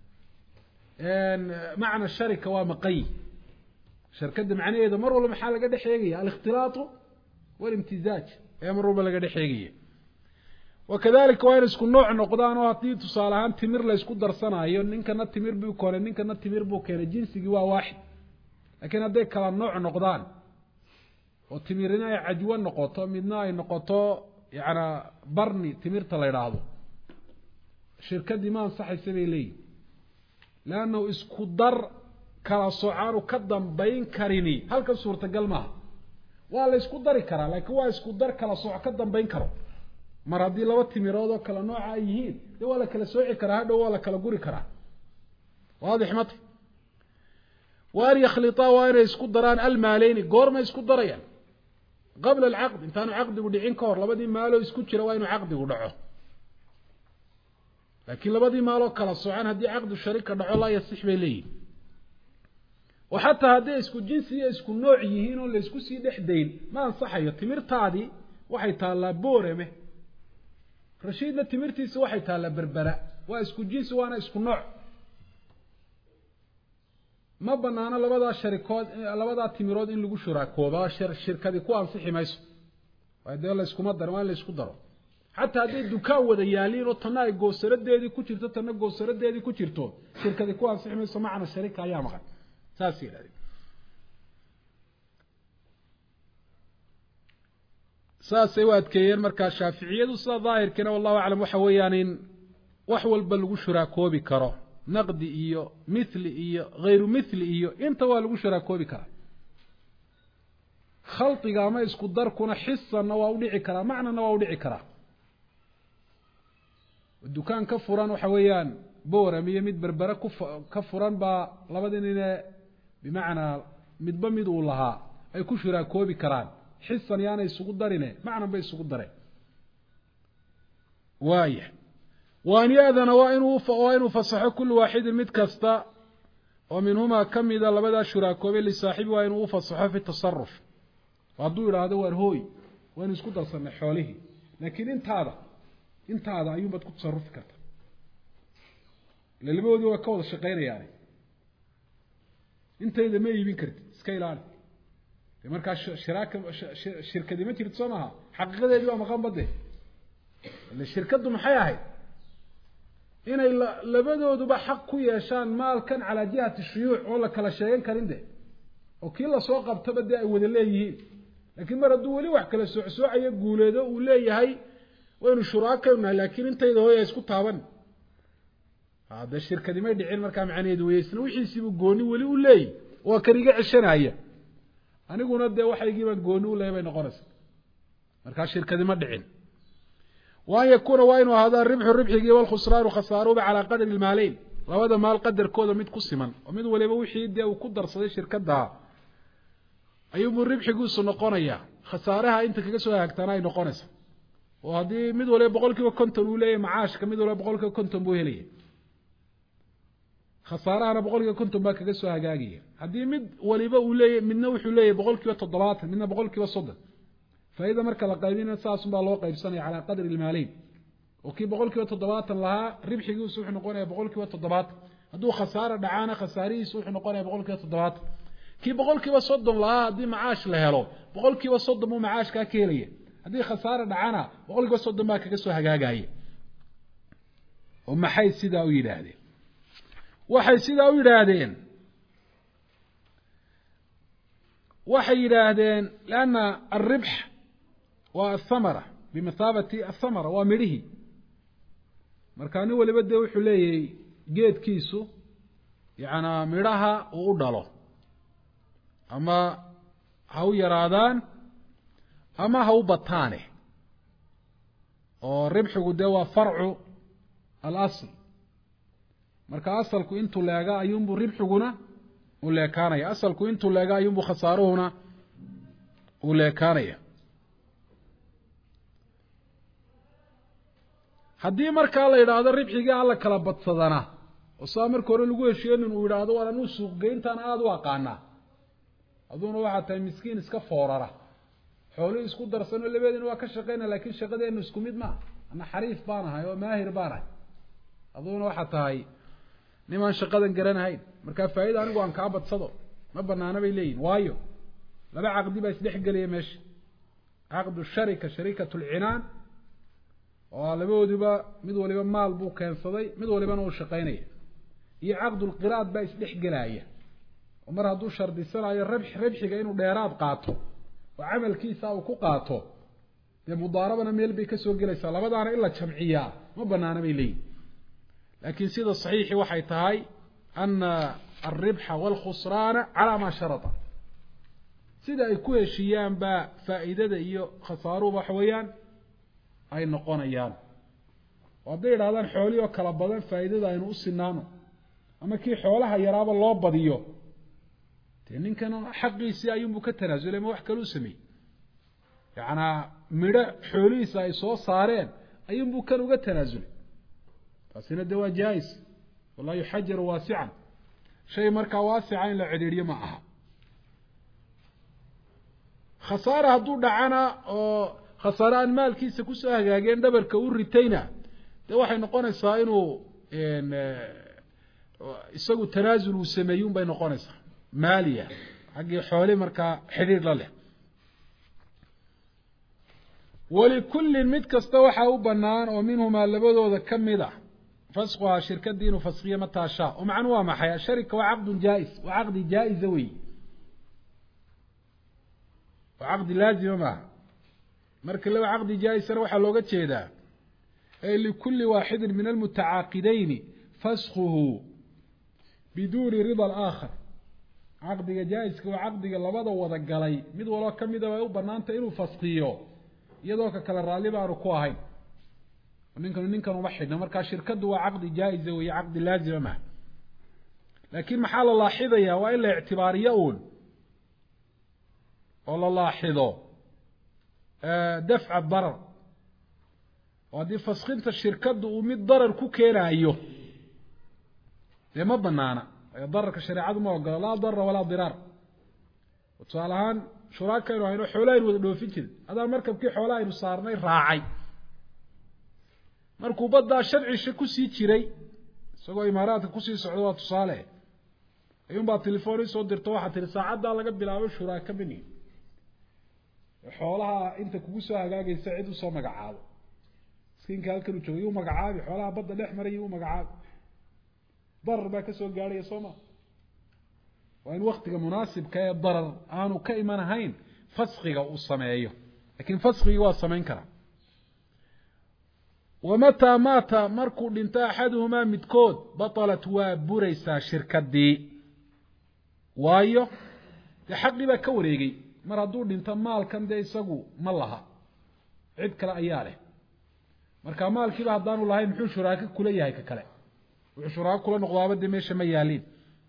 معنى الشركة ومقي شركة معنى يدو مر ولا محل قد حيقية الاختلاط والامتزاج يا مر ولا قد حيقية wakadalika waa in isku nooc noqdaan oo haddii tusaale ahaan timir la isku darsanayo ninkana timir buu keenay ninkana timir buu keenay jinsigii waa waaxid laakiin hadday kala nooc noqdaan oo timirina ay cajwo noqoto midna ay noqoto yacna barni timirta la yidhaahdo shirkaddii ma ansaxaysa bay leeyihin leannahu isku dar kala socaanu ka dambayn karini halkan suurtagal maaha waa la isku dari karaa laakiin waa isku dar kala sooc ka dambayn karo mar haddii laba timirood oo kala nooca ay yihiin dee waa la kala sooci karaa hadhow waa la kala guri karaa waadix mata wa an yakhlitaa waa inay isku daraan almaaleyni goormay isku darayaan qabla alcaqdi intaanu caqdigu dhicin ka hor labadii maaloo isku jira waa inuu caqdigu dhaco laakiin labadii maaloo kala socan haddii caqdu sharika dhaco laa yasix bay leeyihin oo xataa hadday isku jinsi iyo isku nooc yihiin oo la isku sii dhex dayn ma ansaxayo timirtaadii waxay taallaa boorame rashiidna timirtiisi waxay taallaa berbera waa isku jinsi waana isku nooc ma banaano labadaa sharikood labadaa timirood in lagu shuraakooba shirkadii ku ansixi mayso waa dee la iskuma darin waa in la isku daro xataa hadday dukaan wada yaaliin oo tanna ay goosaradeedii ku jirto tanna goosaradeedii ku jirto shirkadii ku ansixi mayso macna sharika ayaa maqan saas yidhahdeen saasay u adkeeyeen markaa shaaficiyadu sida daahirkiina wallahu aclam waxa weeyaan in wax walba lagu shuraakoobi karo naqdi iyo mithli iyo hayru mithli iyo inta waa lagu shuraakoobi karaa khalqiga ama isku darkuna xisanna waa u dhici karaa macnana waa u dhici karaa dukaan ka furan waxa weeyaan booram iyo mid berbere ku ka furan baa labadii nine bimacnaa midba mid uu lahaa ay ku shuraakoobi karaan xisan yaana isugu darine macnan bay isugu dareen waaya waan yaadana waa inuu waa inuu fasaxo kullu waaxidin mid kasta oo minhumaa ka mida labadaa shuraakoobay lisaaxibi waa inuu u fasaxo fi tasaruf hadduu idhaahdo waar hooy waynu isku darsanay xoolihii laakiin intaada intaada ayuunbaad ku tasarufi karta ila labadoodii waa ka wada shaqaynayaani intayda ma iibin kartid iska ilaali de markaa shiraaka shirkadii ma jirto soo maaha xaqiiqadeedii waa maqan bade ile shirkaddu maxay ahayd inay labadooduba xaq ku yeeshaan maalkan calaa jihati shuyuuc oo la kala sheegan karin de oo kii lasoo qabtaba dee ay wada leeyihiin laakiin mar hadduu weli wax kala soocsoocayo guuleedo uu leeyahay waynu shuraakaynahay laakiin intayda hooya isku taaban hade shirkadii may dhicin markaa macnaheedu wey isna wixiisiibuu gooni weli u leeyahy waa kan iga ceshanaya aniguna dee waxaygiibaan gooni u leeyahy bay noqonaysa markaa shirkadi ma dhicin waan yakuuna waa inuu ahaadaa ribxu ribxigii walkhusraanu khasaaruba calaa qadri ilmaaleyn labada maal qadarkooda mid ku siman oo mid waliba wixii dee uu ku darsaday shirkaddaa ayuubuu ribxigiisu noqonayaa khasaaraha inta kaga soo hagaagtaana ay noqonaysa oo haddii mid waliba boqol kiiba konton uu leeyahy macaashka mid waliba boqol kiiba konton buu helaya khasaarahana boqol kiiba konton baa kaga soo hagaagaya haddii mid waliba uu leeyahy midna wuxuu leeyahy boqol kiiba toddobaatan midna boqol kiiba soddon faaida marka la qaybina saasun baa loo qaybsanaya calaa qadri ilmaaleyn oo kii boqol kiiba toddobaatan lahaa ribxigiisu wuxuu noqonaya boqol kiiba toddobaatan hadduu khasaaro dhacaana khasaarihiisu wuxuu noqonaya boqol kiiba toddobaatan kii boqol kiiba soddon lahaa haddii macaash la helo boqol kiiba soddon buu macaashkaa ka helaya haddii khasaaro dhacana boqol kiiba soddon baa kaga soo hagaagaya oo maxay sidaa u yidhaahdeen waxay sidaa u yidhaahdeen waxay yidhaahdeen lianna alribx waa athamara bimathaabati athamara waa midhihii markaa nin waliba dee wuxuu leeyahay geedkiisu yacnaa midhaha uu u dhalo ama ha u yaraadaan ama ha u bataane oo ribxigu dee waa farcu alasl marka asalku intuu leega ayuunbuu ribxiguna u leekaanaya asalku intuu leega ayuunbuu khasaaruhuna uu leekaanaya haddii markaa la yidhaahdo ribxigii alla kala badsadana oo saa marka hore lagu hesheenin uu yidhaahdo waan anuu suuqgeyntaan aada u aqaanaa aduuna waxaa tahay miskiin iska foorara xoolihii isku darsanoo labadeena waa ka shaqeyna laakiin shaqadeenu isku mid maa ana xariif baan ahay oo maahir baan ahay aduuna waxaa tahay nimaan shaqadan garanahayn markaa faa'iida anigu aan kaa badsado ma banaana bay leeyihin waayo laba caqdi baa isdhex gelaya meesha caqdu sharika sharikatu lcinaan oo labadooduba mid waliba maal buu keensaday mid walibana uu shaqaynaya iyo caqdul qiraad baa isdhex galaya oo mar hadduu shardisanayo rabx rabxiga inuu dheeraad qaato oo camalkiisa uu ku qaato dee mudaarabana meel bay ka soo gelaysaa labadaana in la jamciyaa ma banaana bay leeyihin laakiin sida saxiixi waxay tahay ana alribxa waalkhusraana calaa maa sharata sida ay ku heshiiyaan baa faa'iidada iyo khasaaruhu waxa weeyaan ay noqonayaan oo hadday idhahdaan xoolihii oo kala badan faa'iidada aynu u sinaano ama kii xoolaha yaraaba loo badiyo dee ninkan xaqiisii ayuunbuu ka tanaasulay ma wax kaluu sameeyey yacnaa midho xoolihiisa ay soo saareen ayuunbuu kan uga tanaasulay taasina dee waa jaa-is walaa yuxajaru waasican shay markaa waasica in la cidhiidhiyo ma aha khasaare hadduu dhacana oo khasaare aan maalkiisa kusoo hagaageen dhabarka u ritayna dee waxay noqonaysaa inuu isagu tanaasul uu sameeyey un bay noqonaysaa maaliya xaggii xooli markaa xidhiir la leh walikullin mid kasta waxaa u banaan oo minhumaa labadooda ka mid a fasquhaa shirkadii inuu faskiyo mataa shaa oo macnuu waa maxay sharika waa caqdun jaa-is waa caqdi jaa-iza wey waa caqdi laazima maaha marka laba caqdi jaa-isana waxaa looga jeedaa ay likulli waaxidin min almutacaaqidayni faskuhu biduuni rida alaakhar caqdiga jaa-iska waa caqdiga labada wada galay mid walba ka mida way u banaantay inuu faskiyo iyadoo ka kale raalli baanu ku ahayn ninkan ninkan uma xidhna markaa shirkadu waa caqdi jaa-iza weeye caqdi laazima maaha laakiin maxaa la laaxidayaa waa in la ictibaariyo uun oo la laaxido dafca darar oo haddii faskinta shirkaddu uu mid darar ku keenaayo dee ma banaana dararka shareecadu ma ogolo laa darra walaa diraar tusaale ahaan shuraakaynu hayno xoolaha aynu wada dhoofin jirin adaa markabkii xoolaha aynu saarnay raacay markuu baddaa shan cisho kusii jiray isagoo imaaraadka kusii socdo waa tusaale ayuunbaa telefoon isoo dirto waxaa tihi saacaddaa laga bilaabo shuraaka mini xoolaha inta kugu soo hagaagaysa cid usoo magacaabo miskiinka halkan uu joogay uu magacaabi xoolaha badda dhex maraya uu magacaabi darar baa kasoo gaadhaya soo ma waa in waktiga munaasibka ee darar aanu ka iman ahayn faskiga uu sameeyo laakiin faskigii waa samayn karaa wamataa maata markuu dhinto axaduhumaa midkood batalat waa buraysaa shirkadii waayo dee xaqii baa ka wareegay mar hadduu dhinto maalkan dee isagu ma laha cid kale ayaa leh marka maalkiiba haddaanu lahayn muxuu shuraako kula yahay ka kale wuxuu shuraako kula noqdaaba dee meesha ma yaaliin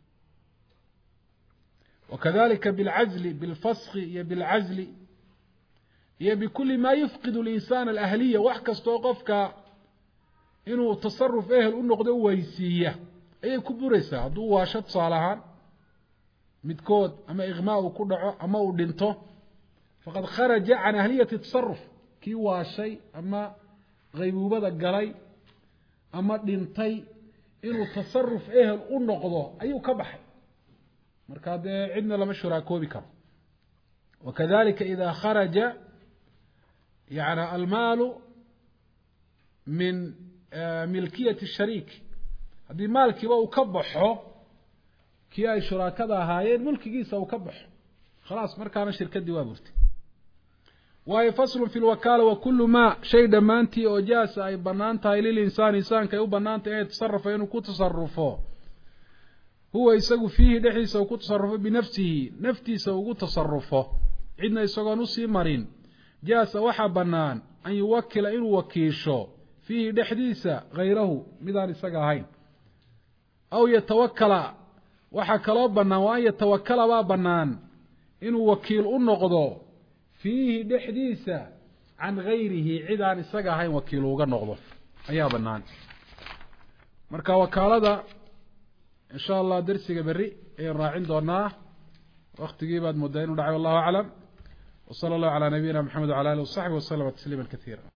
wakadalika bilcazli bilfaski iyo bilcazli iyo bikulli maa yufqidu linsaan alahliya wax kastoo qofka inuu tasaruf ehel u noqdo u waysiiya ayay ku buraysaa hadduu waasho tusaale ahaan midkood ama iqmaa uu ku dhaco ama uu dhinto faqad kharaja can ahliyati tasaruf kii waashay ama qaybuubada galay ama dhintay inuu tasaruf ehel u noqdo ayuu ka baxay markaa dee cidna lama shuraakoobi karo wakadalika ida kharaja yani almaalu min milkiyati shariik haddii maalkiiba uu ka baxo kii ay shuraakada ahaayeen mulkigiisa uu ka baxo khalaas markaana shirkadii waa burtay waayo faslun fi lwakaala wa kullu maa shay dhammaantii oo jaasa ay banaan tahay lilinsaani insaanka ay u banaan tahay inay tasarufo inuu ku tasarufo huwa isagu fiihi dhexdiisa uu ku tasarufo binafsihi naftiisa ugu tasarufo cidna isagoon usii marin jaasa waxaa banaan an yuwakila inuu wakiisho fiihi dhexdiisa hayrahu midaan isaga ahayn aw yatawakala waxaa kaloo banaan waa an yatawakala baa banaan inuu wakiil u noqdo fiihi dhexdiisa can gayrihi cid aan isaga ahayn wakiil uga noqdo ayaa banaan marka wakaalada in sha allah darsiga berri ayaan raacin doonaa waktigii baad moodaa inuu dhacay wallahu aclam وصلى الله على نبينا محمد وعلى آله وصحبه وسلم تسليما كثيرا